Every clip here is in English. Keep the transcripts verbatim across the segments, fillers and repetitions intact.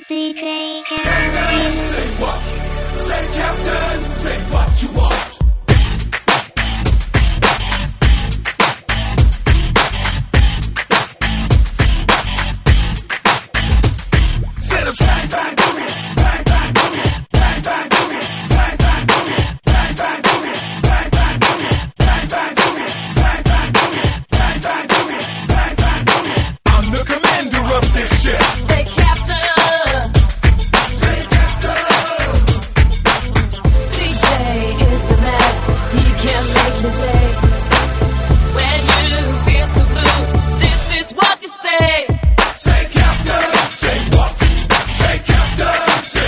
D J Captain, say what? Say Captain, say what you want. Set a bang bang boogie, bang bang boogie, bang bang boogie, bang bang boogie, bang bang boogie, bang bang boogie, bang bang boogie, bang bang boogie, bang bang boogie, bang bang boogie. I'm the commander of this ship. Say Captain. Say Captain. C J is the man. He can make the day. When you feel so blue, this is what you say. Say Captain, say what? Say Captain, say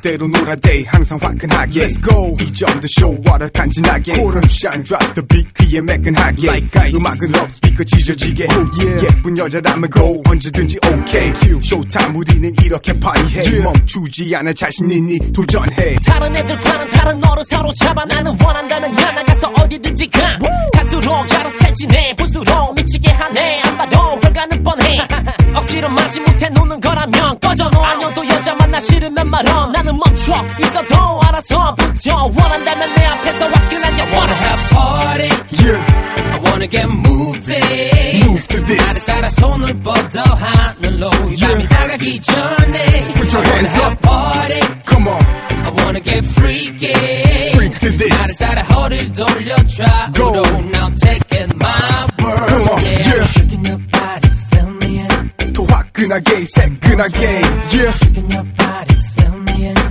멋대로 놀아대 항상 화끈하게 Let's go 이 점도 쇼와라 간지나게 Shine drops the beat 귀에 매끈하게 like ice. 음악은 업 스피커 찢어지게 oh, yeah. 예쁜 여자라면 go 언제든지 okay 쇼타임 우리는 이렇게 파티해 yeah. 멈추지 않아 자신 있니 도전해 다른 애들과는 다른 너를 사로잡아 나는 원한다면 야 나가서 어디든지 가 갈수록 야릇해지네 볼수록 미치게 하네 안 봐도 결과는 뻔해 억지로 맞지 못해 노는 거라면 꺼져 너 아니어도 여자 만나 싫으면 말어 나는 멈춰 있어도 알아서 붙여 원한다면 내 앞에서 화끈하게 I wanna have party yeah. I wanna get moving Move to this 나를 따라 손을 뻗어 하늘로 이 밤이 yeah. 다가기 전에 Put your I hands wanna up have party Come on I wanna get freaky Freak to this 나를 따라 허리를 돌려 좌우로 Now I'm taking my word Come on yeah, yeah. Shaking your body feel me in 더 화끈하게 새끈하게 yeah. Shaking your body feel me in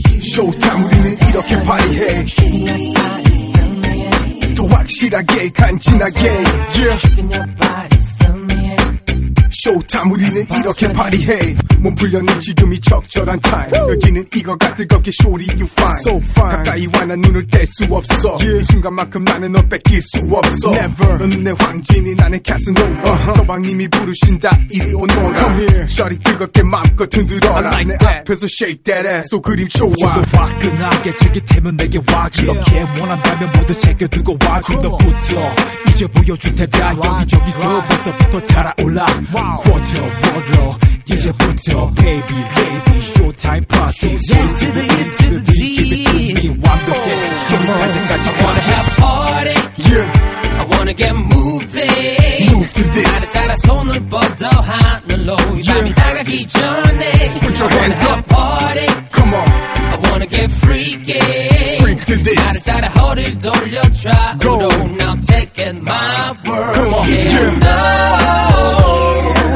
쇼타임 우리는 이렇게 파티해 Shaking your body feel me in 더 확실하게 간지나게 yeah. Shaking your body feel me in 쇼타임 우리는 이렇게 파티해 몸 풀려는 지금이 적절한 타임 여기는 이거가 뜨겁게 쇼리 you fine so fine 가까이 와 난 눈을 뗄 수 없어 yeah. 이 순간만큼 나는 너 뺏길 수 없어 never 너는 내 황진이 나는 캐스노바 uh-huh. 서방님이 부르신다 이리 오너라 come here 셔리 뜨겁게 맘껏 흔들어라 like 내 that. 앞에서 shake that ass 소 그림 좋아 좀 더 화끈하게 즐기태면 내게 와 그렇게 yeah. 원한다면 모두 챙겨들고 와 지금부터 이제 보여줄 테다 여기저기서 벌써부터 달아올라 quarter water 이제부터 baby lady showtime party yeah, to the E to the D 완벽해 쇼할 때까지 I wanna have party yeah. I wanna get moving Move to this 나를 따라 손을 뻗어 하늘로 이 밤이 yeah. 다가기 전에 Put your I wanna hands have up party Come on I wanna get freaky Freak to this 나를 따라 허리를 돌려 좌우로 Now I'm taking my word Come on yeah. yeah. No.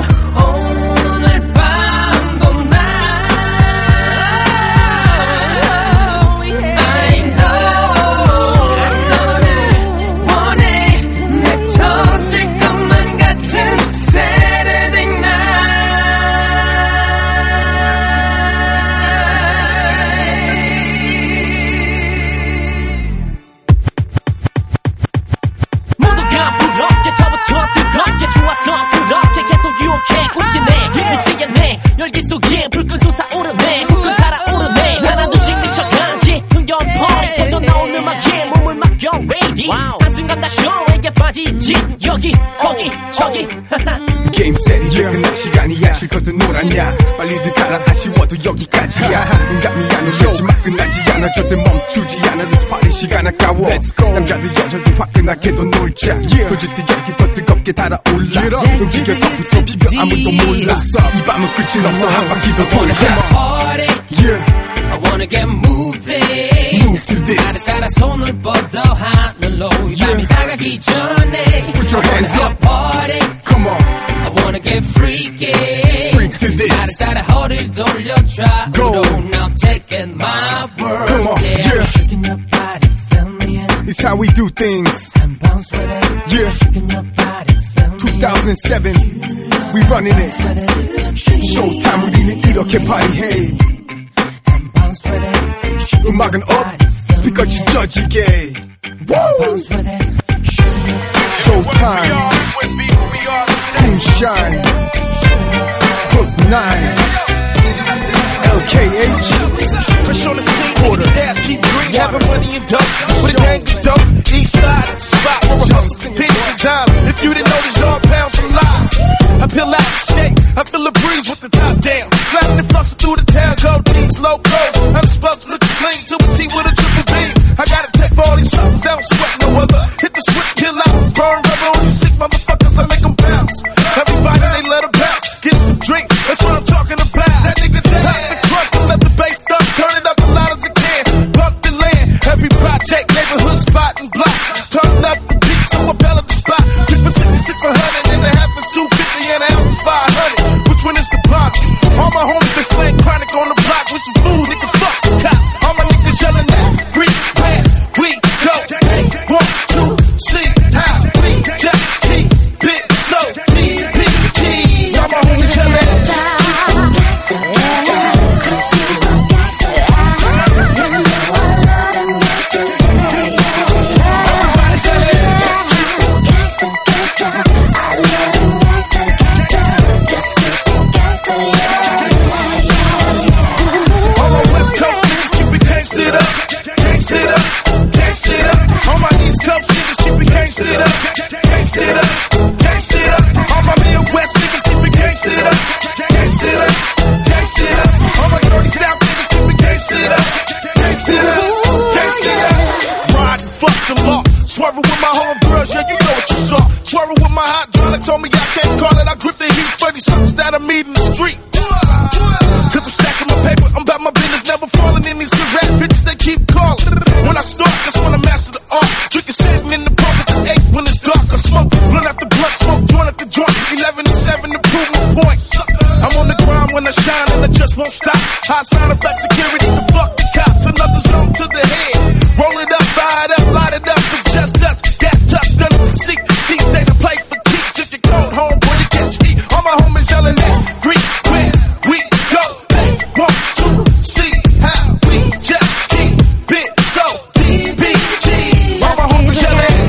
열기 속에 불끈 솟아오르네 불끈 달아오르네 하나둘씩 미쳐가지 흥겨운 party 터져 나온 음악에 몸을 맡겨 ready 한순간 다 쇼에게 빠지지 여기 거기 저기 게임 셋이 이제 끝날 시간이야 실컷 놀았냐 빨리들 가라 아쉬워도 여기까지야 인감이 않은 마지막 끝나지 않아 절대 멈추지 않아 This party 시간 아까워 남자들 여자들 화끈하게도 놀자 도저히 열기 더 뜨겁게 달아올라 움직여 덮부터 비벼 아무도 몰라 이 밤은 끝이 없어 한 바퀴 더 돌자 yeah. I wanna get moving Move to this 나를 따라 손을 뻗어 하늘로 이 밤이 yeah. 다가기 전에 Put your hands up party Come on I wanna get freaky Freak to this 나를 따라 허리를 돌려 좌우로 Now I'm taking my word Come on yeah. yeah. Shaking your body feel me in It's how we do things and bounce with it yeah. Shaking your body feel me two thousand seven We running it Showtime 우리는 이렇게 파티해 음악은 업 스피커 찢어지게 Showtime Moonshine Hook nine L K H Fresh on the scene, quarter dash, keep green, having money and dope, with a gang of dope. East side, spot where we hustle for pennies and dime. If you didn't know this dog pound for live, I peel out the skate, I feel the breeze with the top down. Gliding and flossing through the town, gold D's, low pros. I'm the spokes, looking clean to a T with a triple B. I got a tech for all these suckers, I don't sweat no other. Hit the switch, kill out, burn rubber on you sick motherfuckers, I make them bounce. Everybody, they let them bounce, get some drink, that's what I'm talking about. That nigga pop the trunk and let the bass dump, turn it up as loud as I can. Bump the land, every project, neighborhood spot and block. Turn up the beat, so I bell at the spot. Three for sixty, six for hundred, and a half is two fifty, and an ounce is five hundred. Which one is the box? All my homies, they slang chronic on the block with some fools, niggas fuck the cops. All my niggas yelling at, free, where we go. One, two, see how we just keep gangsta up, gangsta up, gangsta up. All my Midwest niggas keep it gangsta up, gangsta up, gangsta up. All my dirty South niggas keep it gangsta up, gangsta up, gangsta up. Riding, fuck the law, swerving with my homegirls, yeah, you know what you saw. Swerving with my hydraulics on me, I can't call it. I grip the heat for these suckers that I meet in the street. Cause I'm stacking my paper, I'm about my business, never falling in these rap bitches, they keep calling. When I start, that's when I master the art. Drinking seven in the pub at the eight when it's dark. I smoke, blunt after blunt, smoke, joint after joint. Eleven to seven to prove my point. I'm on the grind when I shine and I just won't stop. High sign of black security, the fuck the cops. Another zone to the head. Roll it up, fire it up, light it up. It's just us, got tucked under the seat. These days I play for keeps. If you're cold, homeboy, you catch heat. All my homies yelling at free when we go. They want to see how we just keep it so D P G. All my homies yelling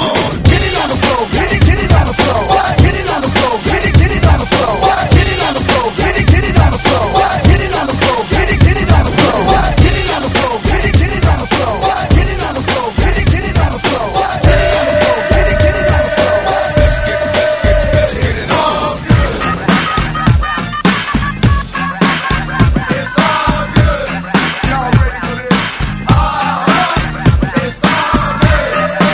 Get it on the floor, get it, get it on the floor. Get it on the floor, get it, get it on the floor. Get it on the floor, get it, get it on the floor. Get it on the floor, get it, get it on the floor. Get it on the floor, get it, get it on the floor. Get it on the floor, get it, get it on the floor. Get it on the floor, get it, get it on the floor. Let's get, let's get, let's get it on. It's all good. Y'all ready for this? All right. It's all good.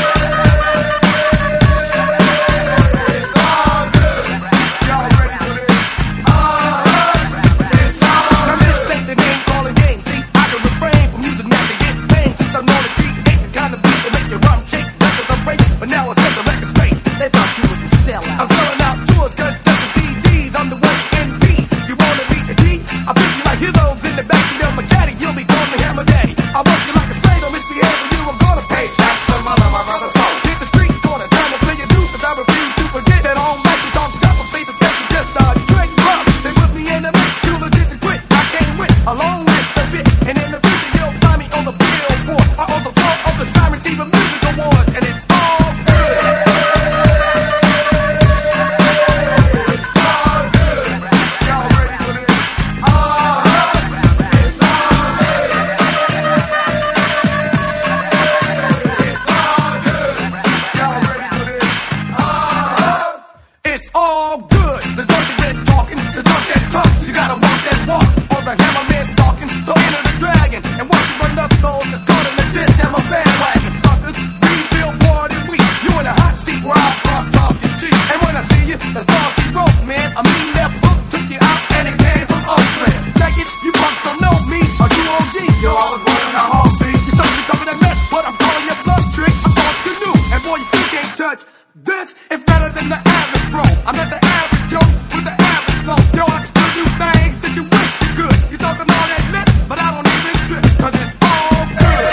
It's all good. Y'all ready for this? All right. It's all good. Now this ain't the name calling game. See, I can refrain from using that to get pain. Since I'm known to create the kind of beat to make your rump shake. Records I'm breaking, but now I set the record straight. They thought you was a sellout. I'm selling out tours, cause just the D Ds, I'm the one in B. You wanna be the D? I'll put you like heroes in the backseat of my caddy. You'll be calling me Hammer Daddy. I'll work you like a slave, don't misbehave when you, I'm gonna pay. That's some other my brother's song. Hit the street corner, time to play your dues, since I refuse to forget that on match you talk tough, I'm face to face, you just start drink rough. They put me in the mix, too legit to quit. I came with a long list of it, and in the future you'll find me on the billboard or on the floor of the Shrine Receiver Music Awards, and it's all good. It's all good. Y'all ready for this? All right. It's all good. It's all good. Y'all ready for this? All right. It's all good. The junkie been talking, the drunk that talk. You gotta walk that walk, or the hammerman stalking. So enter the dragon, and once you run up those, it's caught in the ditch, hammer bandwagon. Suckers, we billboard and we, you in a hot seat where I'm from, talking cheap. And when I see you, that's all she wrote, man. I mean that book took you out, and it came from Oakland. Check it, you punks don't know me, or you O G. Yo, I was running the hall, see. You suck me talking that mess, but I'm calling your bluff trick. I thought you knew, and boy, you still can't touch this. It's better than the average, bro. I'm not the average Joe with the average flow. Yo, I can still do things that you wish you could. You talking all that mess, but I don't even trip, cause it's all good.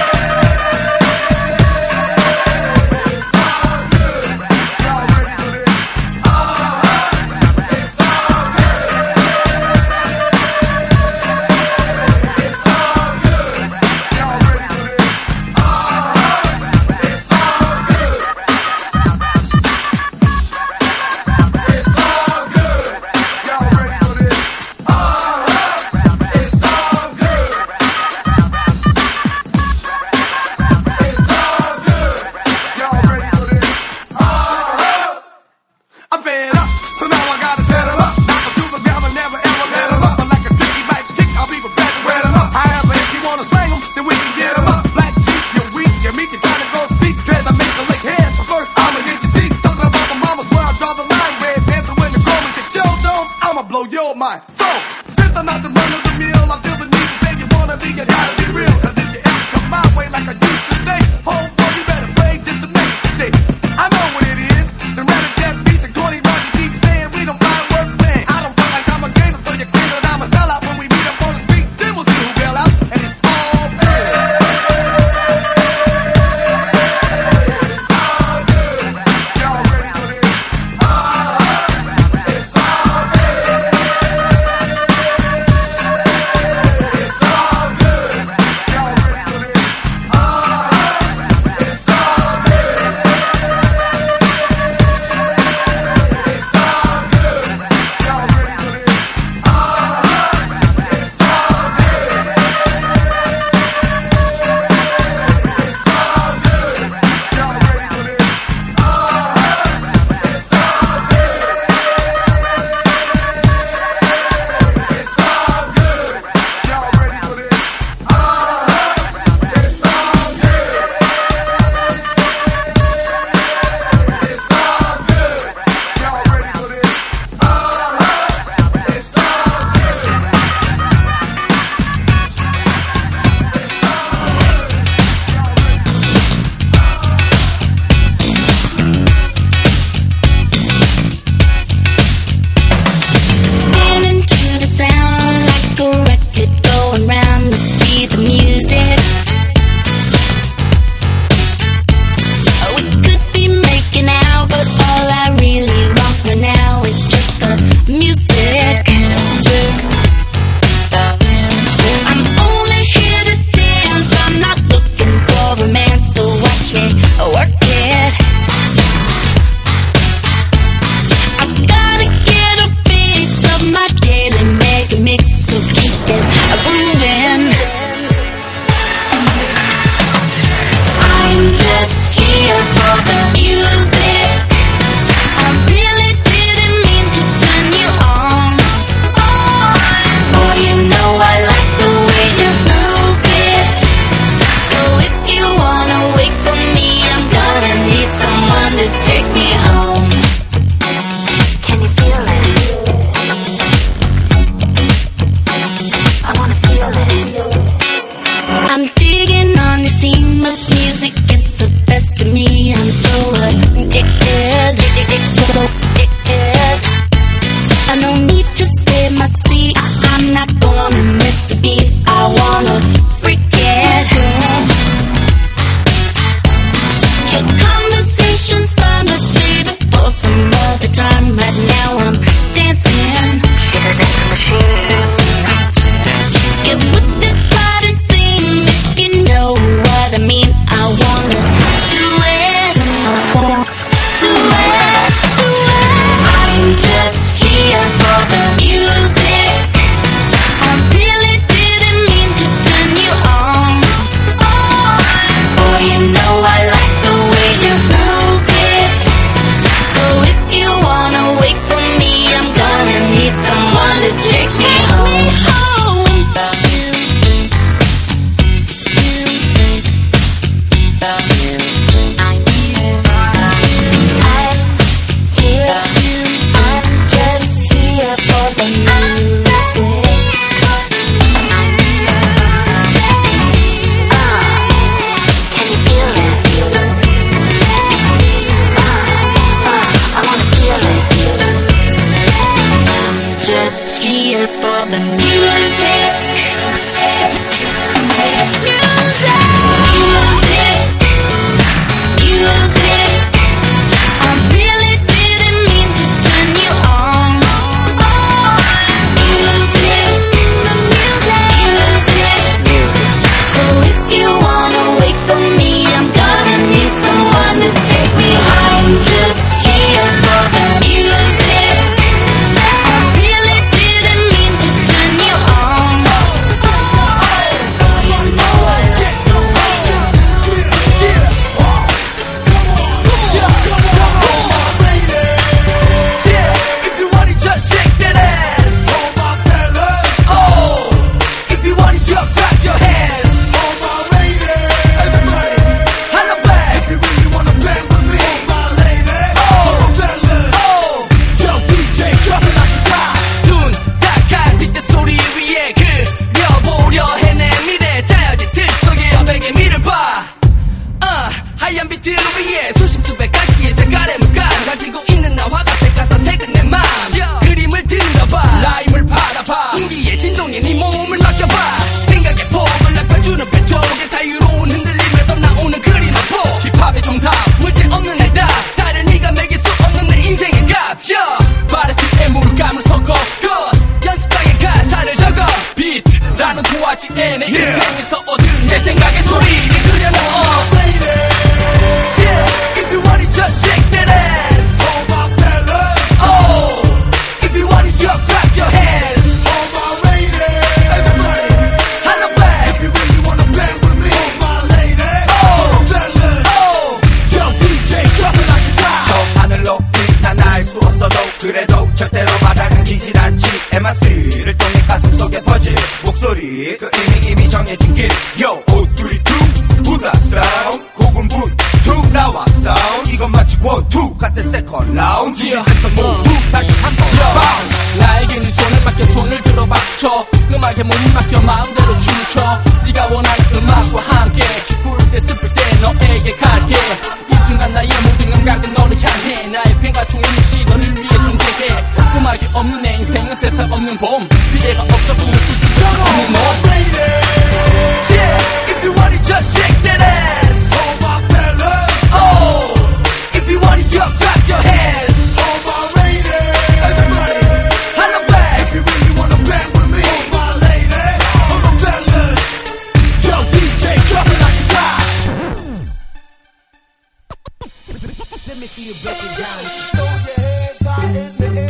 It's all good. Y'all ready for this? All right. It's all good. It's all good. Y'all ready for this? All right. It's all good. It's all good. 훅 같은 세컨 라운드 Yeah. 훅 다시 한번 나에게 네 손을 맡겨 손을 들어 박수쳐 음악에 몸을 맡겨 마음대로 춤을 춰 네가 원하는 음악과 함께 기쁠 때 슬플 때 너에게 갈게 이 순간 나의 모든 감각은 너를 향해 나의 펜과 종이는 시너를 위해 존재해 음악이 없는 내 인생은 세상 없는 봄 미래가 없어 꿈을 꿀수 없는 너 Yeah, if you want it just shake that ass Oh my fellas Oh, if you want it just clap your hands Oh my ladies Everybody Holla back If you really wanna bang with me Oh my ladies Oh my fellas Yo D J drop it like it's hot Let me see you break it down. Throw your hands high in the air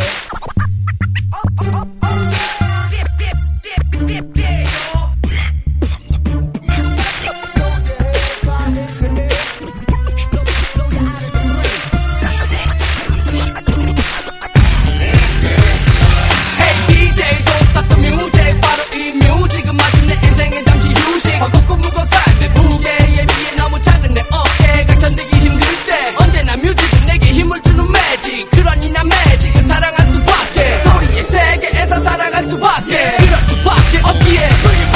Hey D J don't stop the music 바로 이 뮤직은 마침 내 인생의 잠시 휴식 버겁고 무거운 삶의 무게에 비해 너무 작은 내 어깨가 견디기 힘들 때 언제나 뮤직은 내게 힘을 주는 매직 그러니 난 매직을 사랑할 수밖에 소리의 세계에서 살아갈 수밖에 그럴 수밖에 없기에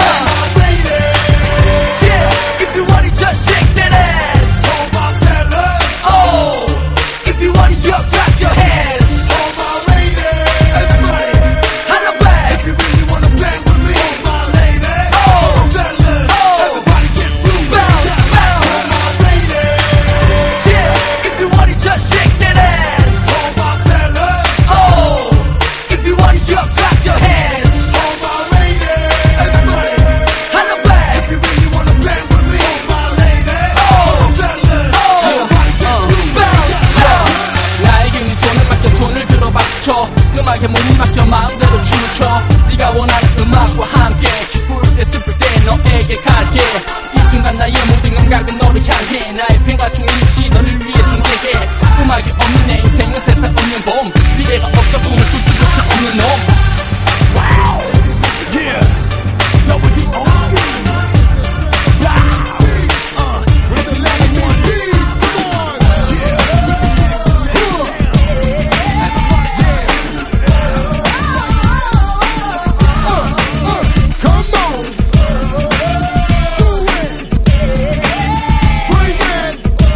Yeah, if you want it just shake that ass Oh my fellas Oh, if you want it just clap your hands Oh my ladies Everybody Holla back If you really wanna bang with me Oh my ladies Oh my fellas Everybody get moving Bounce, bounce Oh my ladies Yeah, if you want it just shake that ass Oh my fellas Oh, if you want it just clap your hands Oh my ladies Everybody Holla back If you really wanna bang with me Oh my ladies Oh my fellas Everybody get moving bounce, bounce 나에게 네 손을 맡겨 손을 들어 박수쳐 음악에 몸을 맡겨 마음대로 춤을 춰 네가 원하는 음악과 함께 기쁠 때 슬플 때 너에게 갈게 이 순간 나의 모든 감각은 너를 향해 나의 펜과 종이는 너를 위해 존재해 음악이 없는 내 인생은 세상 없는 봄 미래가 없어 꿈을 꿀 수조차 없는 놈 Yeah W O C Wow With the last one Come on Come on Do it Bring it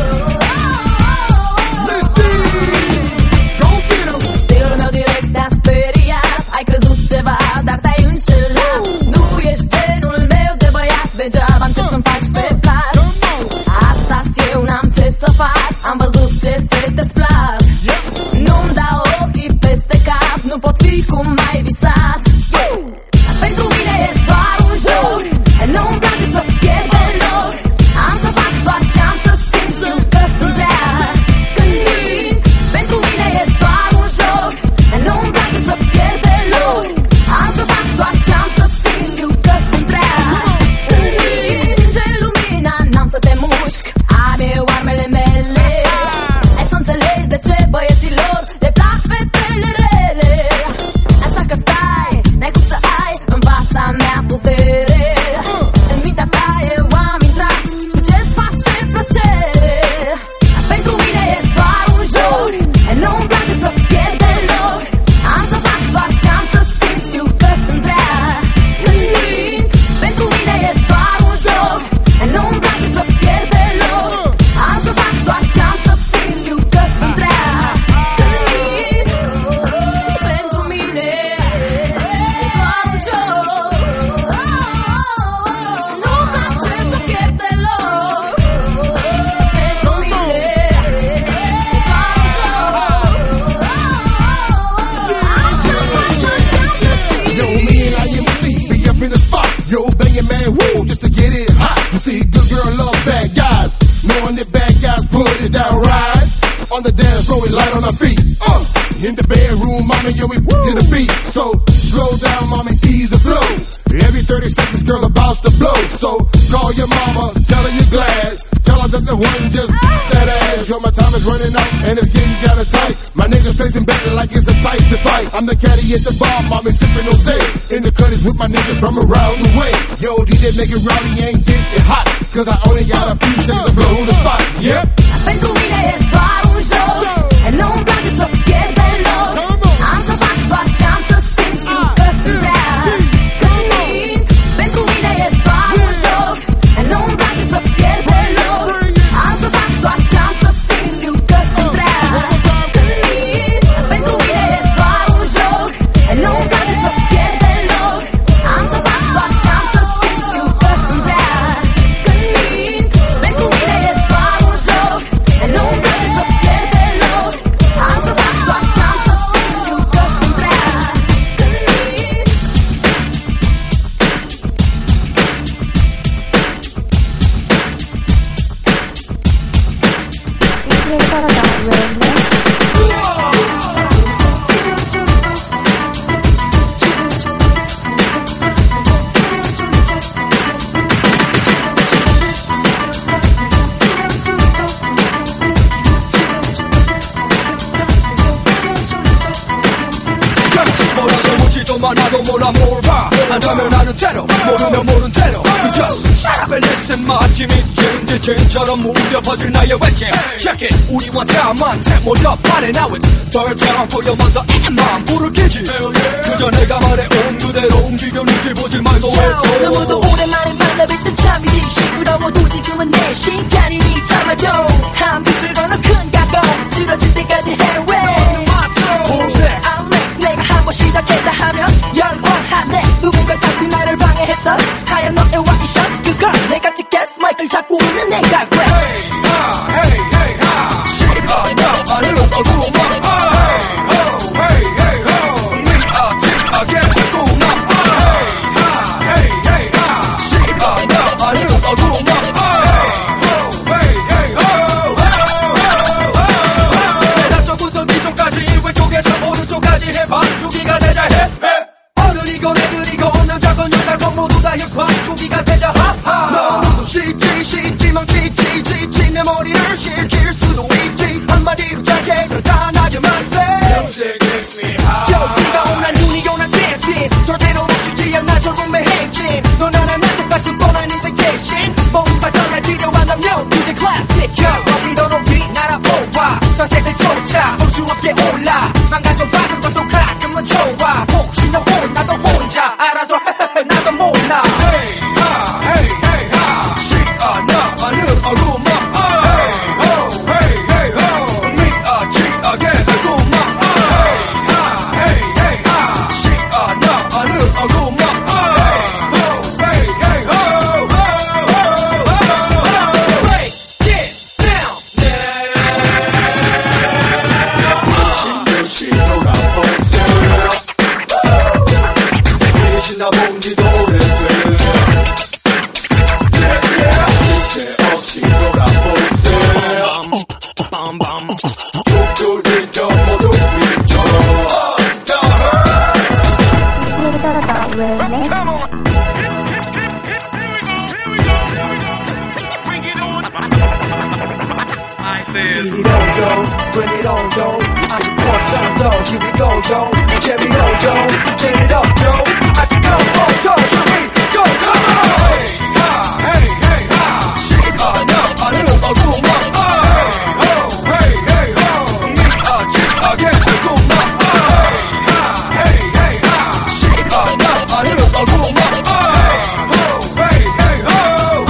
Let's do it Go get 'em Styrno direkt das feriat Ai crezut ceva, dar te-ai înșelat Nu ești genul meu de băiat Degeaba încep să-mi faci pe plac Asta-s eu, n-am ce să fac Am văzut ce fete-ți plac Nu-mi dau ochii peste cap Nu pot fi cum ai visat Pentru mine e doar un joc Nu-mi place să pierd deloc Am să fac doar ce-am să simt Știu că sunt rea când mint Pentru mine e doar un joc Nu-mi place să pierd deloc Am să fac doar ce-am să simt Știu că sunt rea când mint Stinge lumina, n-am să te mușc Am eu armele mele Hai să înțelegi de ce băieților Le plac fetele rele Așa că stai, n-ai cum să ai în fața mea putere În mintea ta eu am intrat Știu ce-ți face plăcere Pentru mine e doar un joc Nu-mi place să pierd deloc Am să fac doar ce-am să simt Știu că sunt rea când mint Pentru mine e doar un joc Nu-mi place să pierd deloc Am să fac doar ce-am să simt Știu că sunt rea când mint Pentru mine e doar un joc Nu-mi place să pierd deloc Pentru mine e doar un joc Am să fac doar ce-am să simt Yo, me and I M C be up in the spot. Yo, banging man, woo, just to get it hot. You see, good girl love bad guys. Knowing that bad guys put it down right. On the dance floor, we light on our feet. Uh, in the bedroom, mommy, yo, we to the beat. So, slow down, mommy, ease the flow. Every thirty seconds, girl, about to blow. So, call your mama, tell her you're glad. Tell her that the one just that ass. Yo, my time is running out, and it's getting kinda tight. My niggas facing back like it's a Tyson fight. I'm the caddy at the bar, mommy sipping Jose. In the cutties with my niggas from around the way. Yo, D J make it rowdy, ain't get it hot. Cause I only got a few seconds to blow the spot. Yep. Pentru mine e doar un joc 하지만 나도 몰라 뭘 봐. 안다면 아는 대로 모르면 모른 대로 You just shut up and listen. 마침이 젠지젠처럼 울려 퍼질 나의 외침. Check it 우리와 다만체 모여 발에 나온 덜처럼 보여만 더 애만 불을 끼지. 그저 내가 말해온 그대로 움직여 눈치 보지 말고 해줘. 너무도 오랜만에 만나뵐 땐 참이지. 시끄러워도 지금은 내 시간이 담아줘. 한 빛을 건너 큰 각오 쓰러질 때까지 해외. I'm next. 내가 한번 시작했다 하면 열광하네. 누군가 자꾸 나를 방해했어. 하얀 너의 와이셔츠 그걸 내가 찍겠어. 마이크를 잡고 있는 내가 그래. Hey, hey, hey, ha. 시간아 아는 어루마. Hey, hey, hey, ho. 네가 지나게 달고나. Hey, hey, hey, ha. 시간아 아는 어루마. Hey, hey, ho. 남쪽부터 뒤쪽까지 왼쪽에서 오른쪽까지 해봐. 주기가 되자 해. 어른이고 애들이고 남자건 여자건 모두 다 힙합 주기가 되자 하하. 너무도 쉽지 쉽지 망치지 지치 내 머리를 실킬 수도 있지. 한마디로 짧게 간단하게만 say Music makes me high. 여기가 오나 눈이 오나 dancing 절대로 멈추지 않아 절공매 행진. 너 나나 나 똑같은 뻔한 인생 대신 뭔가 달라지려 한다면 이제 classic. 여기 더 높이 날아보아 전세를 쫓아 볼 수 없게 올라. 망가져봐도 것도 가끔은 좋아. 혹시 너 혼나도 혼자 알아서 나도 몰라. Hey ha hey hey ha. 시간아 아는 어루마. Hey ho hey hey ho. 네가 지나게 달고마. Hey ha hey hey ha. 시간아 아는 어루마. Hey ho hey hey ho. Break it down. 지금씩 돌아보세요. 계시나 본 지도 오래돼. 쉴새 없이 돌아보세요. 족들이켜 모두 위쳐. Beat it on, yo, bring it on, yo. 아직 뻗잖아, 더 here we go, yo. 재미로, yo, turn it up, yo. 아직 더 뻗어, here we go, go. Hey, ha, hey, hey, ha. 시간아 아는 어루마. Hey, ho, hey, hey, ho. 네가 지나게 달고마. Hey, ha, hey, hey, ha. 시간아 아는 어루마. Hey, ho, hey, hey, ho.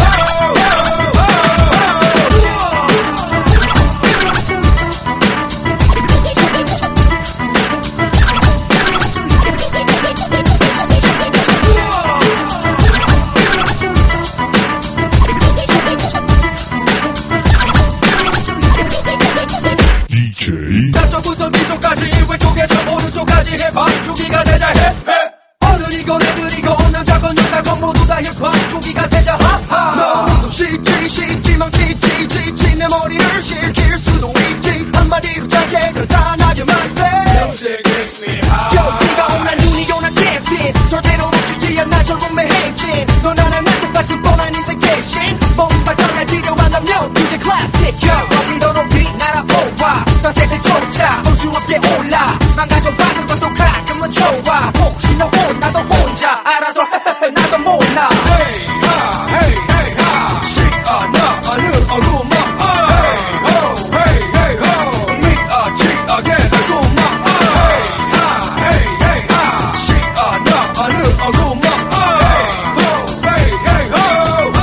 남쪽부터 뒤쪽까지 왼쪽에서 오른쪽까지 해봐 주기가 되자 해. 어른이건 애들이건 남자건 여자건 모두 다 힙합 주기가 되자 하하. 너무도 쉽지 쉽지 망치지 지치 내 머리를 실킬 수도 있지. 한마디로 짧게 간단하게만 say Music makes me high. 여기가 오나 눈이 오나 dancing 절대로 멈추지 않아 절공매 행진. 너 나나 나 똑같은 뻔한 인생 대신 뭔가 달라지려 한다면 이제 classic. 여기 더 높이 날아보아 전세를 쫓아 볼 수 없게 올라. 망가져봐도 것도 가끔은 좋아. 혹시 너 혼나도 혼자 알아서 나도 몰라. Hey ha hey hey ha. 시간아 아는 어루마. Hey ho hey hey ho. 네가 지나게 달고마. Hey ha hey hey ha. 시간아 아는 어루마. Hey ho hey hey ho.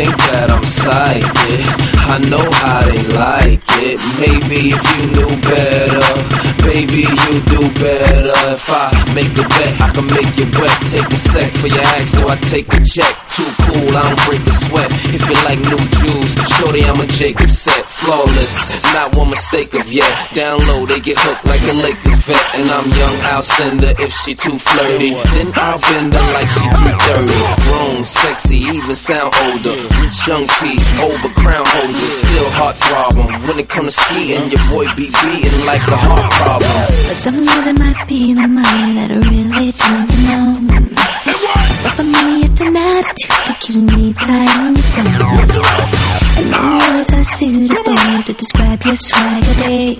think that I'm psychic. I know how they like it. Maybe if you knew better, baby, you do better. If I make a bet, I can make you wet. Take a sec for your axe, do I take a check? Too cool, I don't break a sweat. If you like new jewels, shorty, I'm a Jacob set. Flawless, not one mistake of yet. Down low, they get hooked like a Lakers vet. And I'm young, I'll send her if she too flirty. Then I'll bend her like she too dirty. Grown, sexy, even sound older. Rich young T, over crown holder. Still heart problem. When it comes to skiing, your boy be beating like a heart problem. For some reason it might be the money that really turns him on. But for me it's an attitude that keeps me tight on the phone. And the words are suitable to describe your swagger, babe.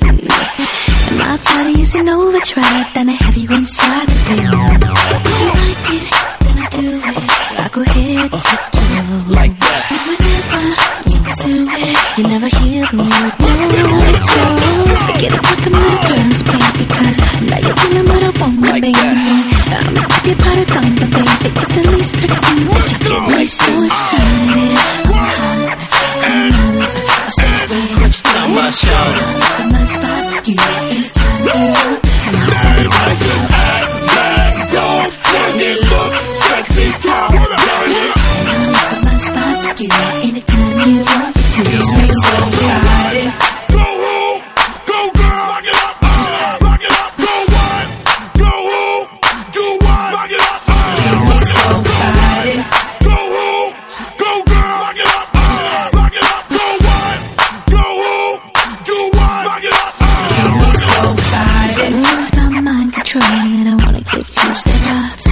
And my body is an overdrive, then I have you inside the babe. You like it, then I do it. I go ahead and do like that. Whenever you pursue it, you never hear the word no. So forget about the little girls, baby, cause now you're feeling what I want, like baby. that. I'ma keep you part of thunder, baby. It's the least I can do. Cause you get me so excited. I'm hot, I'm hot, so rich. On my shoulder, on my spot, you anytime you want to. Everybody can act like don't when it look sexy, top down it. On my spot, you anytime you want to. You're so excited. Go home, go girl, lock it up, uh, lock it up, go one, go home, do one, lock it up, uh, you're so excited. Go home, go girl, lock it up, uh, lock it up, go one, go home, do one, lock it up, uh, you're so excited. It's my mind controlling and I wanna give you steps.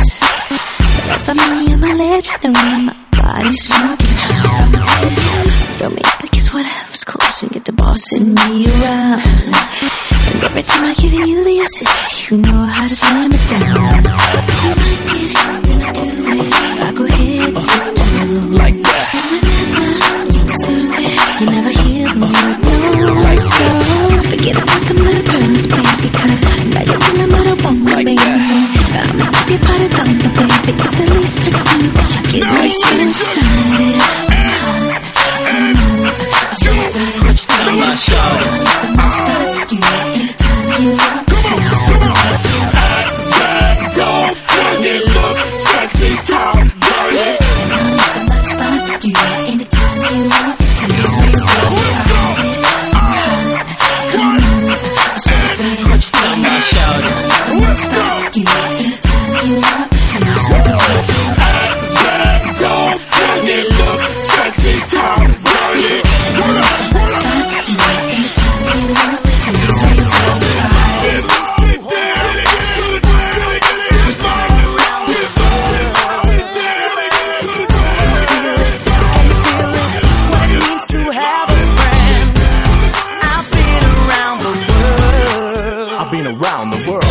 But that's by me and my legend and my body smoking out. Throw me up against whatever's close and get the bossing me around. And every time I give you the assist, you know how to slam it down. You like it, then I do it. I go ahead and get down like that. Whenever you pursue it, you never hear the word no. Like so forget about them little girls, baby, cause now you're feeling what I want, like baby. that. I'ma keep you part of thunder, baby. It's the least I can do, cause you get me so excited. I'm hot, so rich. On my shoulder, On my spot, you anytime you want to. Act like don't when it look sexy, top down it. On my spot, you anytime you want to. I'm hot, come on, so rich. on my shoulder. On my spot, you anytime you want to. Act like don't when it look sexy, top down it. On my spot, you anytime you want to. I've been around the world.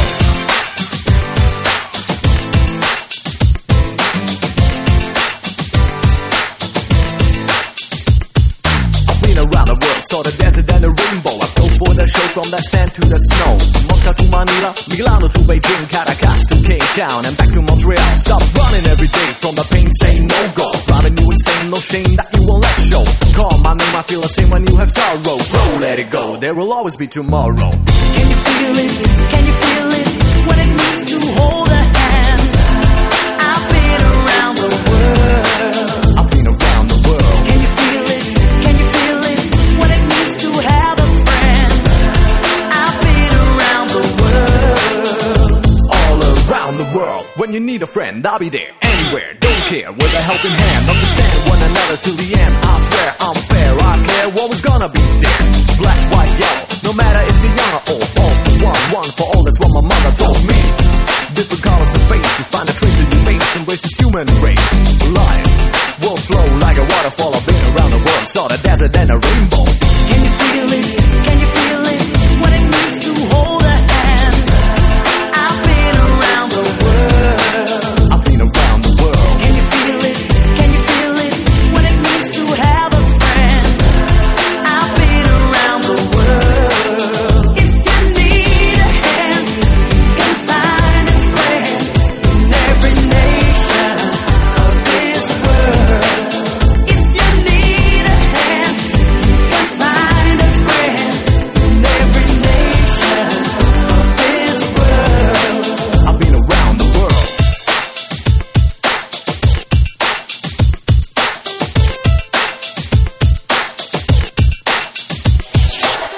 I've been around the world, saw the desert and the rainbow. I go for the show from the sand to the snow. Moscow to Manila, Milano to Beijing, Caracas to Cape Town, and back to Montreal. Stop running every day from the pain, say no go. Driving you insane, no shame that you won't let show. Call my name, I feel the same when you have sorrow. Bro, let it go, there will always be tomorrow. Can you feel it? Can you feel it? What it means to hold a hand. I've been around the world. I've been around the world. Can you feel it? Can you feel it? What it means to have a friend. I've been around the world. All around the world. When you need a friend, I'll be there. Anywhere, don't care, with a helping hand. Understand one another till the end. I swear I'm fair, I care, always gonna be there. Black, white, yellow, no matter if you're young or old. All for one, one for all, that's what my mother told me. Different colors and faces, find a trace in your face, embrace this human race. Life will flow like a waterfall. I've been around the world, saw the desert and a rainbow. Can you feel it? Can you feel it? What it means to hold a hand. I've been around the world. I've been around the world. Can you feel it? Can you feel it? What it means to have a friend. I've been around the world. If you need a hand, you can find a friend in every nation of this world. If you need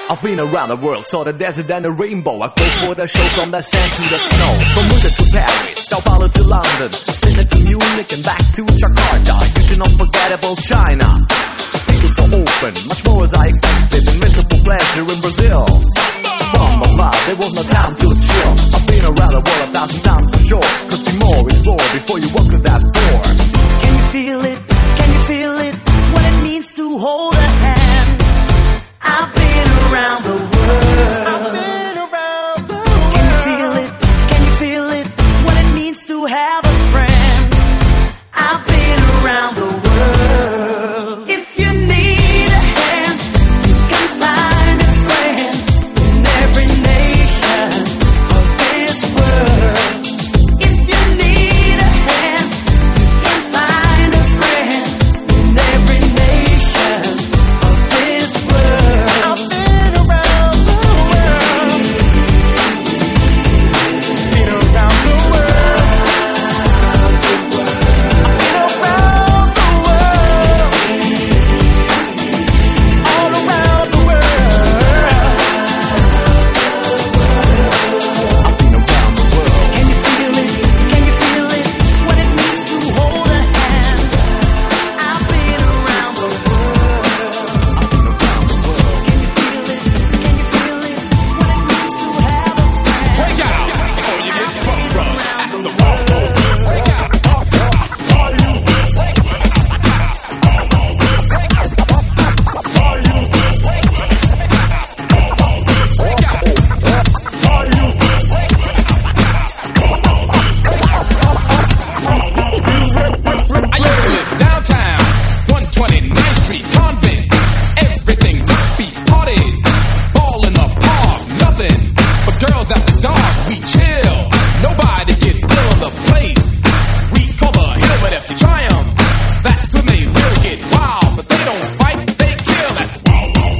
I've been around the world, saw the desert and the rainbow. I go for the show from the sand to the snow. From Munich to Paris, Sao Paulo to London, Sydney to Munich and back to Jakarta. Huge and unforgettable China. People so open, much more as I expected, and miserable pleasure in Brazil. From above, there was no time to chill. I've been around the world a thousand times for sure. Could be more, explore before you walk through that door. Can you feel it? Can you feel it? What it means to hold a hand. I've been around the world. I've been around the world. Can you feel it? Can you feel it? What it means to have a friend. I've been around the world. If you need a hand, you can find a friend in every nation of this world. If you need a hand, you can find a friend in every nation of this world. I've been around the world. Been around the world. I've been around the world. All around the world. I've been around the world. Can you feel it? Can you feel it? What it means to hold a hand. I've been around the world. I've been around the world. Can you feel it? Can you feel it? What it means to have a friend. Break out before you get bum rush. Ask the wall for this. Break out. Are you this? Are you this? Are you this? I used to live downtown, one twenty-ninth Street, Convent. Everything's upbeat, parties, ball in the park, nothing but girls at the dark. We chill, nobody gets ill in the place. We cover hill, but if you try 'em, that's when they really get wild. But they don't fight, they kill. That's wild, wild.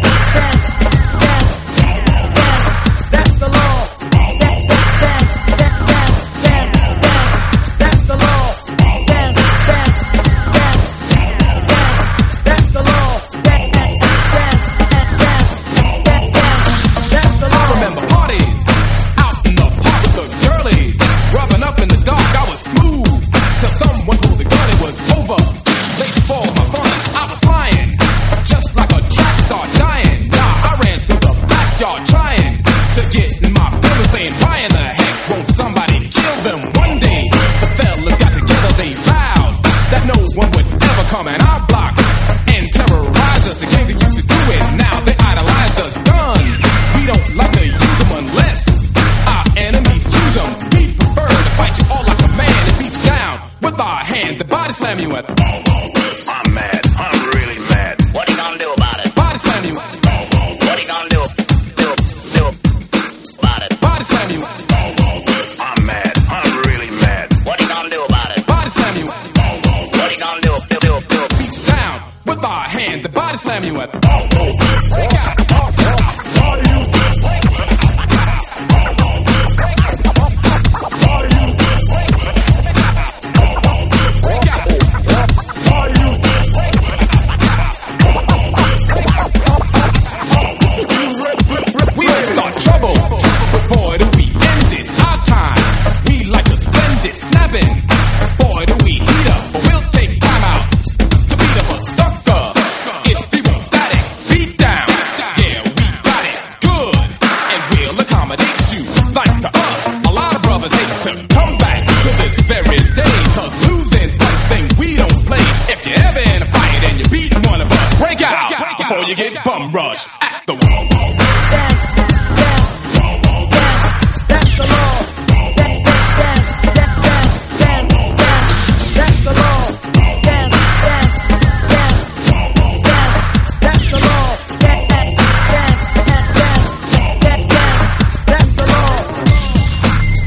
That's the law. That, that, that, that, that, that, that, that's the law. That, that, that, that, that, that's the law. That, that, that, that, that, that, that, that's the law. I remember parties out in the park with the girlies, rubbing up in the dark. I was smooth till someone pulled the gun. It was over. They spoiled my fun. I was flying just like a track star dying. Nah, I ran through the backyard trying to get in my feelings, saying, why in the heck won't somebody kill them one day? The fellas got together, they vowed that no one would ever come in our block and terrorize us. The gangs that used to do it, now they idolize us. Guns, we don't like to use them unless our enemies choose them. We prefer to fight you all like a man and beat you down with our hands and body slam you at the I'm mad. I'm really mad. What are you gonna do about it? body slam you, What are you gonna do? Do, do about it? body slam you, I'm mad. I'm really mad. What are you gonna do about it? body slam you, What are you gonna do? Do, do, do. beat you down with our hands and body slam you at the We don't start trouble, but boy, do we end it. Our time, we like to spend it snapping. Boy, do we heat up, but we'll take time out to beat up a sucker. If he wants static, beat down. Yeah, we got it good, and we'll accommodate you. Thanks to us, a lot of brothers hate to come back to this very day. Cause losing's one thing we don't play. If you're ever in a fight and you beat one of us, break out before you get bum rushed at the wall. That's, that's, that's, that's the law. That, that, that's, that, that's, that's, that's, that's the law. That, that's, that's, that's, that's the law. That, that, that's, that, that's, that's, that's the law.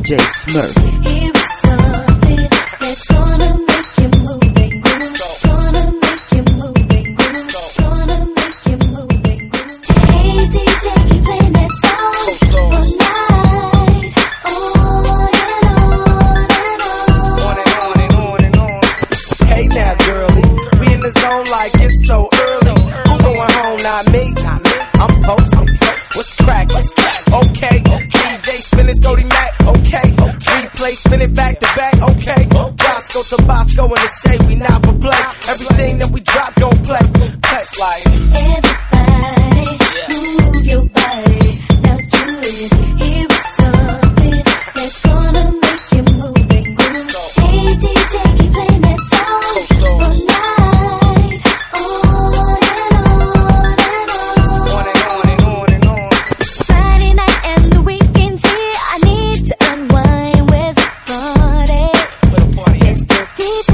디제이 Smurfy. Here is something that's gonna make you move and groove. Gonna make you move and groove. Gonna make you move and groove. Hey D J, keep playing that song all night, on and on and on. On and on and on and on. Hey now, girlie, we in the zone like it's so early. Who going home? Not me. Not me. I'm posted. What's crack? What's crack? Okay. D J spin it, thirty Mac. Okay. Replay, spin it back to back. Okay. Bosco to Bosco in the shade. We not for play. Everything that we drop gon' play. Touch like Everybody, move your body. Now do it. Here is something that's gonna make you move and groove. Hey D J, keep playing that song all night, on and on and on. on and on and on and on. Friday night and the weekend's here. I need to unwind. Where's the party? Where the party at? It's the D J.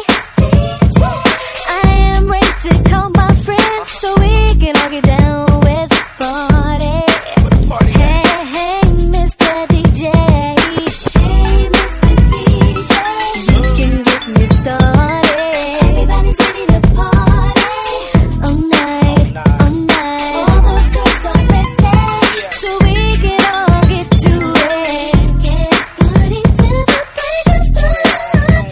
I am ready to call my friends so we can all get down. Where's the party? Where the party at? Hey, hey, Mister D J. Hey, Mister D J. You can get me started. Everybody's ready to party. All night, all night. All those girls are ready. So we can all get to it. Get party till the break of dawn.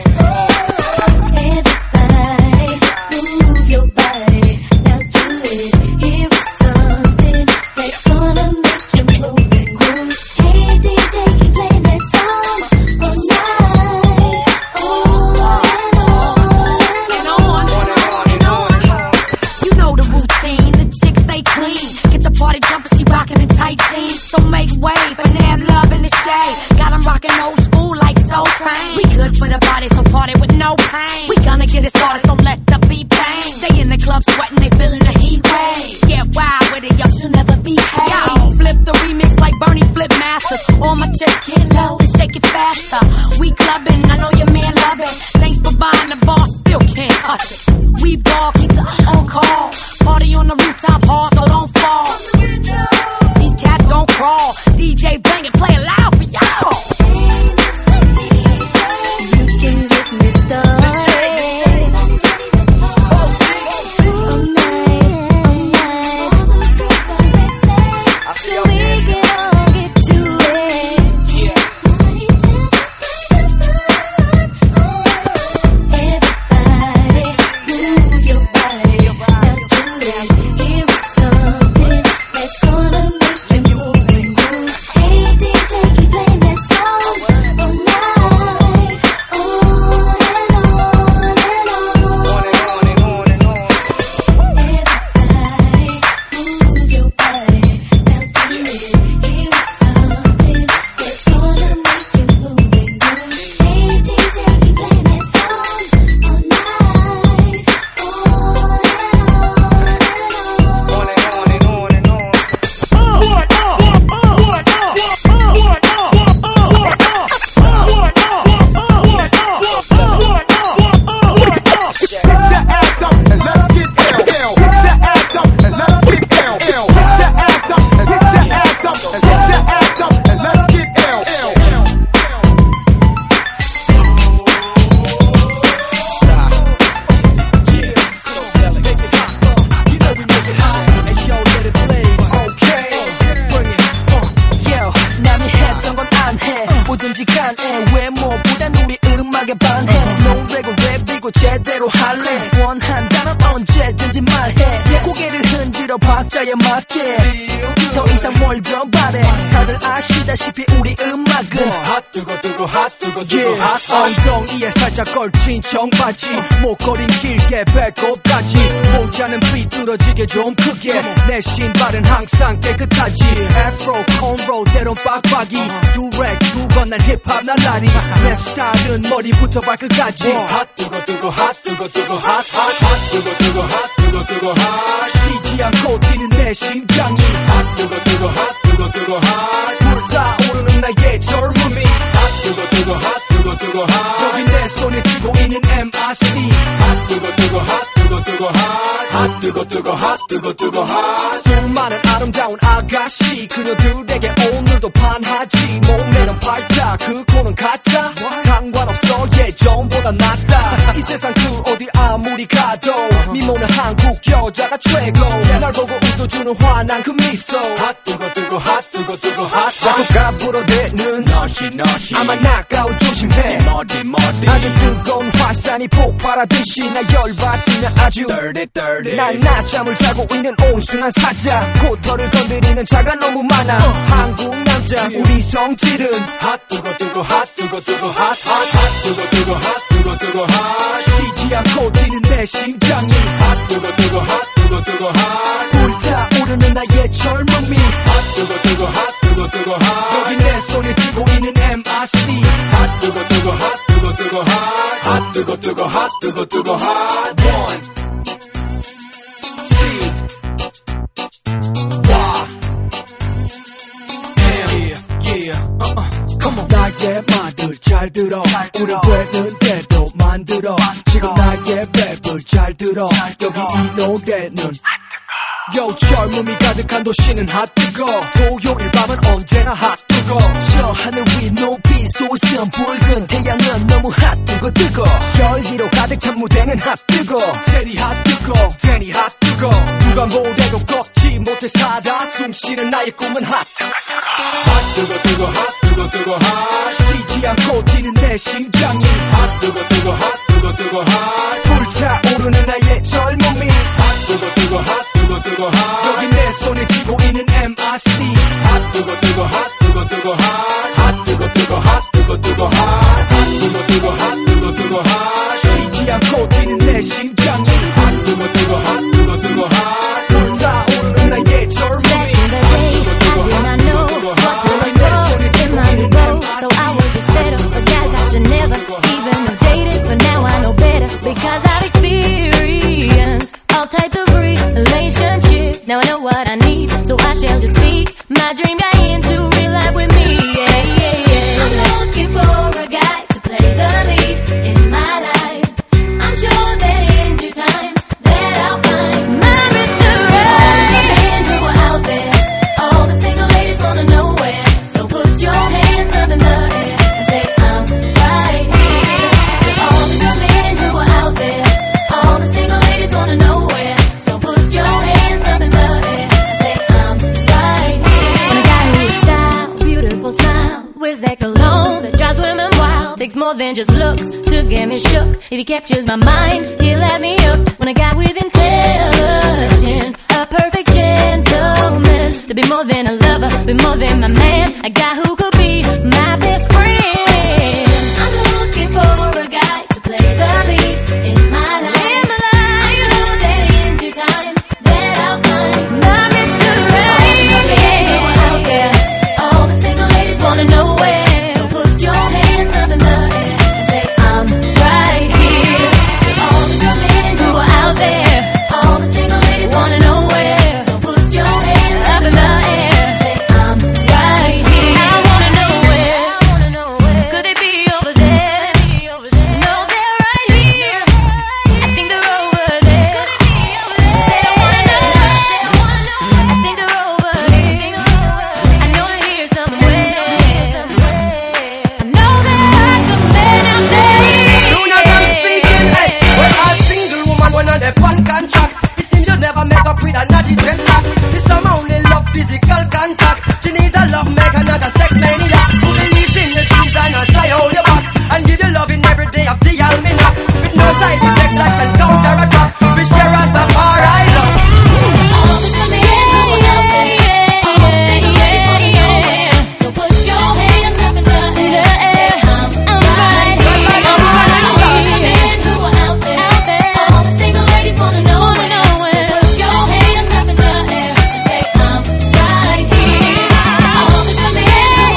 Everybody, move your body. Now do it. Here is something that's gonna make you move and groove. Hey D J, keep playing that song all night, on and on and on. You know the routine, the chicks stay clean. Get the party jumping, she rockin' in tight jeans. So make way for Nab Love in the shade. Got 'em rockin' old school like Soul Train. We good for the body, so party with no pain. We gonna get it started, so let the beat bang. They in the club sweating, they feeling the heat wave. Get wild with it, y'all should never be hey. Yo, flip the remix like Bernie Flip Master. All my chicks get low and shake it faster. We clubbing, I know your man love it. Thanks for buying the bar, still can't touch it. We ball, keep the on call. Party on the rooftop hard, so don't fall. These cats gon' crawl. D J bang it, play it loud for y'all. Hey, Mister D J, you can get me started. Everybody's ready to party. All night, all night. All those girls are ready. So we can all get to it. Yeah. Party till the break of dawn. Everybody, move your body. Now do it. Here is something that's gonna make you move and groove. Hey D J, keep playing that song all night, on and on and on. On and on and on and on. Everybody, move your body. Now do it. Here is something that's gonna make you move and groove. Hey D J, keep playing that song all night, on and on and on. On and on and on and on. 뭐든지 간에 외모보단 우리 음악에 반해 노래고 랩이고 제대로 할래 원한다면 언제든지 말해 고개를 흔들어 박자에 맞게 더 이상 뭘 더 바래 다들 아시다시피 우리 음악은 핫 뜨거 뜨거 핫 뜨거 뜨거 핫 엉덩이에 살짝 걸친 청바지 목걸이는 길게 배꼽까지 모자는 삐뚤어지게 좀 크게 내 신발은 항상 깨끗하지 애프로 콘로 때론 빡빡이 두렉 두건 난 힙합 날라리 내 스타일은 머리부터 발끝까지 핫 뜨거 뜨거 핫 뜨거 뜨거 핫 핫 핫 뜨거 뜨거 핫 뜨거 뜨거 핫 쉬지 않고 뛰는 내 심장이 핫 뜨거 뜨거 핫 뜨거 뜨거 핫 불타오르는 나의 젊음이 핫 뜨거 뜨거 핫 뜨거 뜨거 핫 여기 내 손에 쥐고 있는 엠아르씨 핫 뜨거 뜨거 핫 뜨거 뜨거 핫 핫 뜨거 뜨거 핫 뜨거 뜨거 핫 수많은 아름다운 아가씨 그녀들에게 오늘도 반하지 목내는 팔자 그 코는 가짜 상관없어 예전보다 낫다 이 세상 그 어디 아무리 가도 미모는 한국 여자가 최고 날 보고 웃어주는 환한 그 미소 핫 뜨거 뜨거 핫 뜨거 뜨거 핫 자꾸 까불어대는 너시 너시 아마 나가오 조심해 머리 머리 아주 뜨거운 화산이 폭발하듯이 나 열받으면 아주 dirty dirty 난 낮잠을 자고 있는 온순한 사자 코털을 건드리는 자가 너무 많아 어. 한국 남자 우리 성질은 핫 뜨거 뜨거 핫 뜨거 뜨거 핫 핫 핫 뜨거 뜨거 핫 뜨거 뜨거 핫 쉬지 않고 뛰는 내 심장이 핫 뜨거 뜨거 핫 뜨거 뜨거 핫 불타오르는 나의 젊음이 핫 뜨거 뜨거 핫 뜨거 뜨거 핫 여기 내 손에 쥐고 있는 엠아르씨 핫 뜨거 뜨거 핫 뜨거 뜨거 핫 핫 뜨거 뜨거 핫 뜨거 뜨거 핫 one C Y 나의 말들 잘 들어 우리 되는데도 만들어 지금 나의 랩을 잘 들어 여기 이 노래는 요 젊음이 가득한 도시는 핫뜨거 토요일 밤은 언제나 핫뜨거 저 하늘 위 높이 솟은 붉은 태양은 너무 핫뜨거 뜨거 열기로 가득 찬 무대는 핫뜨거 제리 핫뜨거 데니 핫뜨거 누가 뭐래도 꺾지 못해 살아 숨쉬는 나의 꿈은 핫뜨거 핫뜨거 뜨거 핫뜨거 뜨거 핫 쉬지 않고 뛰는 내 심장이 핫뜨거 뜨거 핫뜨거 뜨거 핫 불타오르는 나의 젊음이 핫뜨거 뜨거 핫뜨거 뜨거 핫 여기 내 손에 쥐고 있는 엠아르씨 핫 뜨거 뜨거 핫 뜨거 뜨거 핫 핫 뜨거 뜨거 핫 뜨거 뜨거 핫 핫 뜨거 뜨거 핫 뜨거 뜨거 핫 쉬지 않고 뛰는 내 심장이 핫 뜨거 뜨거 핫 뜨거 뜨거 핫 불타오르는 나의 젊음이 핫 뜨거 뜨거 핫 뜨거 뜨거 핫 여기 내 손에 쥐고 있는 엠아르씨 So I would just settle for guys I should never even have dated but now I know better because I've experienced all types of relationships now I know what I need so I shall just speak my dream guy into real life with me yeah, yeah, yeah. I'm looking for a guy to play the lead in my life I'm sure that in due time that I'll find my Mister Right all the men who are out there all the single ladies wanna know where so put your hands up in the air and say I'm right here to all the good men who are out there all the single ladies wanna know where so put your hands up in the air and say I'm right here when a guy who is style beautiful smile wears that cologne that drives women wild takes more than just looks to get me shook if he captures my mind he'll let me up when a guy with intelligence a perfect gentleman to be more than a lover be more than my man a guy who could be my best friend I'm looking for a guy to play the lead in my life in my life I'm sure that in due time that I'll find my Mister Right all the men who are out there all the single ladies wanna know where so put your hands up in the air and say I'm right here to all the good men who are out there all the single ladies wanna know where so put your hands up in the air and say I'm right here I wanna know where could they be over there no they're right here I think they're over there they don't wanna know I think they're over here I know they're here somewhere I know there are good men out there Soon as I'm speaking, hey, well, a single woman when on the one contract. It seems you'll never make up with a naughty dreadlock. This some only love physical contact. She needs a love maker, not a sex maniac. Who believes in the dreams and not try hold your back and give you loving every day of the almanac. With no side effects like can counter attack. We share us the far I love. all the good men who are out there all the single ladies wanna know where so put your hands up in the air and say I'm right here all the good men who are out there all the single ladies wanna know where so put your hands up in the air and say I'm right here all the good men who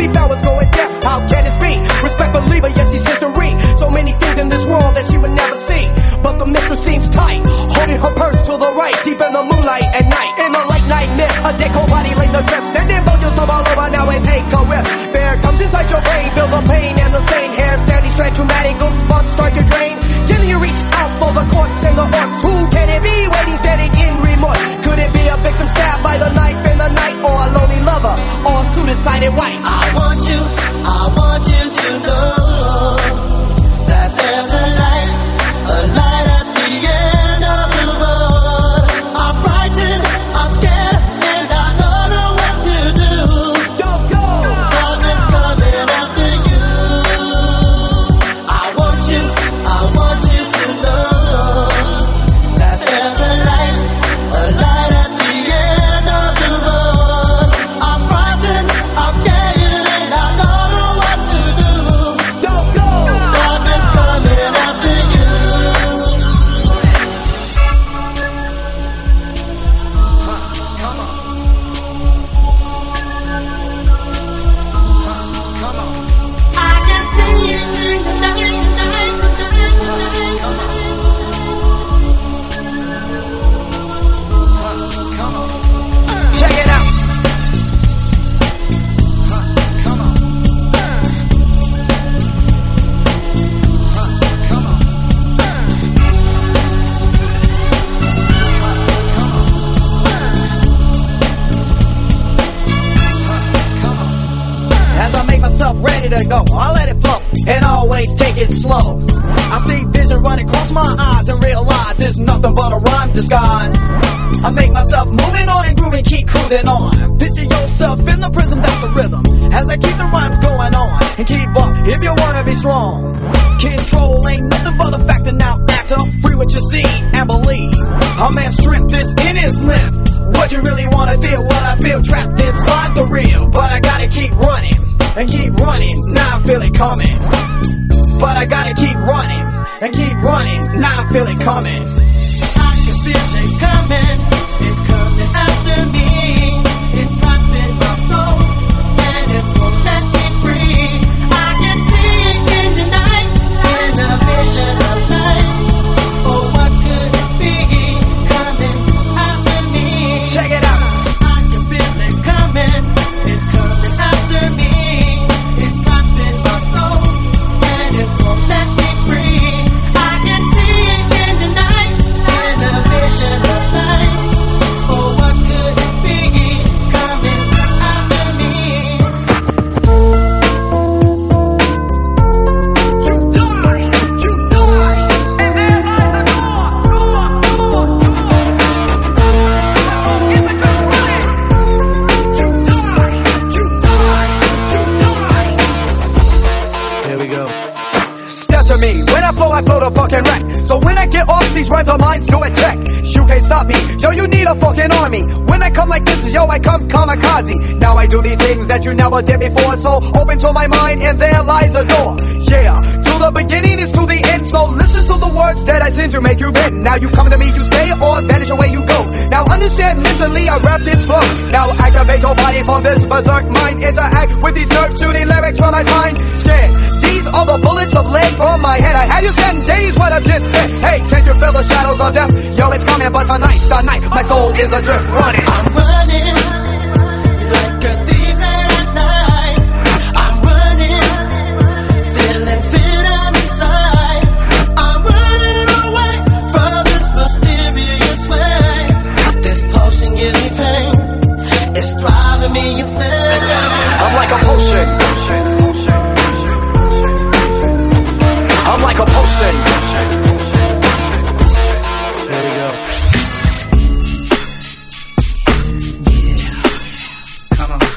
believe I was going down. How can this be? Respect for Lever, yes, she's history. So many things in this world that she would never see. But the mistress seems tight, holding her purse to the right, deep in the moonlight at night. In a late night mist, a deco body laser drip, standing for yourself all over now and take a rip. Fear comes inside your brain, feel the pain and the same hair standing straight, traumatic goosebumps start to drain. Till you reach out for the courts and the orcs. Who can it be waiting, standing in remorse? Could it be a victim stabbed by the knife in the night, or a lonely lover, or a suicided wife? I want you, I want you to know that there's a light, a light at the end of the road. I'm frightened, I'm scared, and I don't know what to do. Don't go! God is coming after you. I want you, I want you to know that there's a light, a light at the end of the road. I'm frightened, I'm scared, and I don't know what to do. Don't go! God is coming after you. I can see it in the night, night, night, night. Check it out. As I make myself ready to go, I let it flow and always take it slow. I see vision running across my eyes and realize it's nothing but a rhyme disguise. I make myself moving on and grooving, keep cruising on. Picture yourself in the prism, that's the rhythm. As I keep the rhymes going on and keep up if you wanna be strong. Control ain't nothing but a factor now. Act up, free what you see and believe. A man's strength is in his lift. What you really wanna feel, what I feel trapped inside the real. But I gotta keep running and keep running. Now I feel it coming. But I gotta keep running and keep running. Now I feel it coming. I can feel it coming. It's coming after me. It's trapped in my soul, and it won't let me free. I can see it in the night, in a vision of light. Oh, what could it be coming after me? Check it out. I can feel it coming. It's coming after me. It's trapped in my soul, and it won't let me free. I can see it in the night, in a vision of light. Oh, what could it be coming after me? You die, you die, and there lies the door. Come on, come on, come on. In the good way. You die, you die, you die. Here we go. Step to me. When I flow, I flow the fucking wreck. So when I get off, these rhymes are mine, do it check. You can't stop me. Yo, you need a fucking army. When I come like this, yo, I come kamikaze. Now I do these things that you never did before. So open to my mind and there lies a door. Yeah, to the beginning is to the end. So listen to the words that I sing to make you bend. Now you come to me, you stay or vanish away you go. Now understand mentally, I rap this flow. Now activate your body from this berserk mind. Interact with these nerve shooting lyrics from my mind. Scared. These are the bullets of lead from my head. I have you stand days what I've just said. Hey, can't you feel the shadows of death? Yo, it's coming, but tonight's the night. My soul is adrift, running. I'm running like a thief at night. I'm running, feeling fit inside. I'm running away from this mysterious way. This potion gives me pain. It's driving me insane. I'm like a potion. I'm like a potion. There we go. Come on.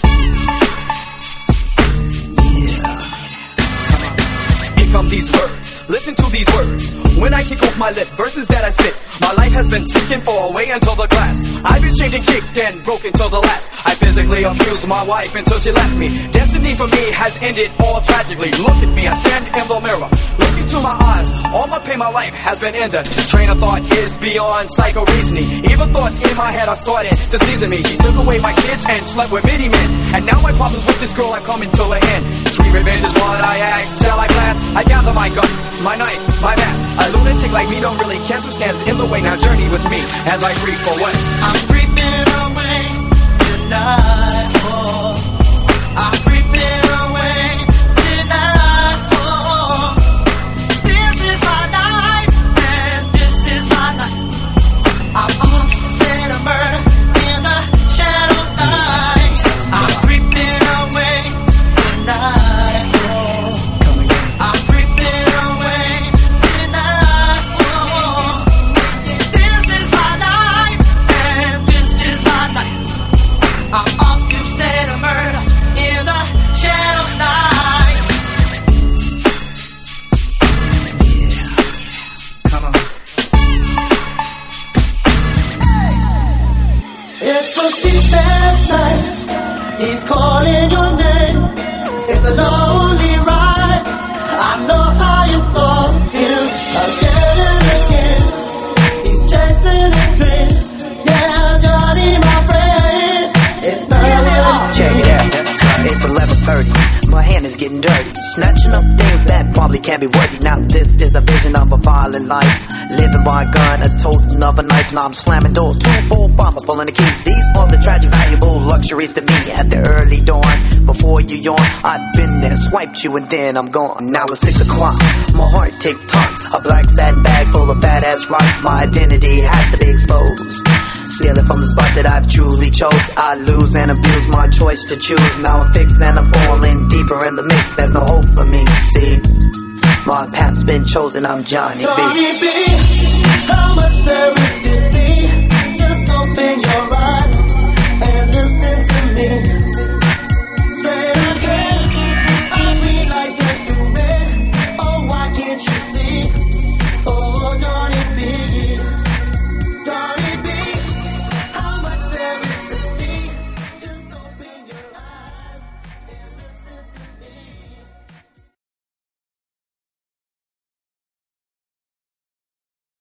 Here come these words. Listen to these words. When I kick off my lip, verses that I spit. My life has been sinking for a way until the glass. I've been shamed and kicked and broken till the last. I physically abused my wife until she left me. Destiny for me has ended all tragically. Look at me, I stand in the mirror. Look look into my eyes, all my pain, my life has been ended. Train of thought is beyond psycho reasoning. Evil thoughts in my head are starting to season me. She took away my kids and slept with many men. And now my problems with this girl are coming to an end. Sweet revenge is what I ask. Shall I blast? I gather my gun, my knife, my mask. A lunatic like me don't really care who stands in the way. Now journey with me as I creep away. I'm creeping away tonight. Oh, I'm creeping away tonight. Oh, this is my night, and this is my night. I'm off to set a murder in the shadow night. I'm creeping away tonight. Oh, I'm creeping away tonight. Oh, this is my night, and this is my night. I'm off to set a murder in the shadow night. Come on. It's a sleepless night. He's calling your name. It's a lonely ride. I know how you saw him again and again. He's chasing his dreams. Yeah, Johnny, my friend. It's not Check it out, it's eleven thirty. My hand is getting dirty, snatching up things that probably can't be worthy. Now this is a vision of a violent life, living by a gun, a totem of a knife. Now I'm slamming doors, two, four, five, I'm pulling the keys. These are the tragic, valuable luxuries to me. At the early dawn, before you yawn, I've been there, swiped you and then I'm gone. Now it's six o'clock, my heart takes tons. A black satin bag full of badass rocks. My identity has to be exposed. Stealing from the spot that I've truly chose. I lose and abuse my choice to choose. Now I'm fixed and I'm falling deeper in the mix. There's no hope for me, see. My path's been chosen, I'm Johnny B. Johnny B, how much there is to see? Just open your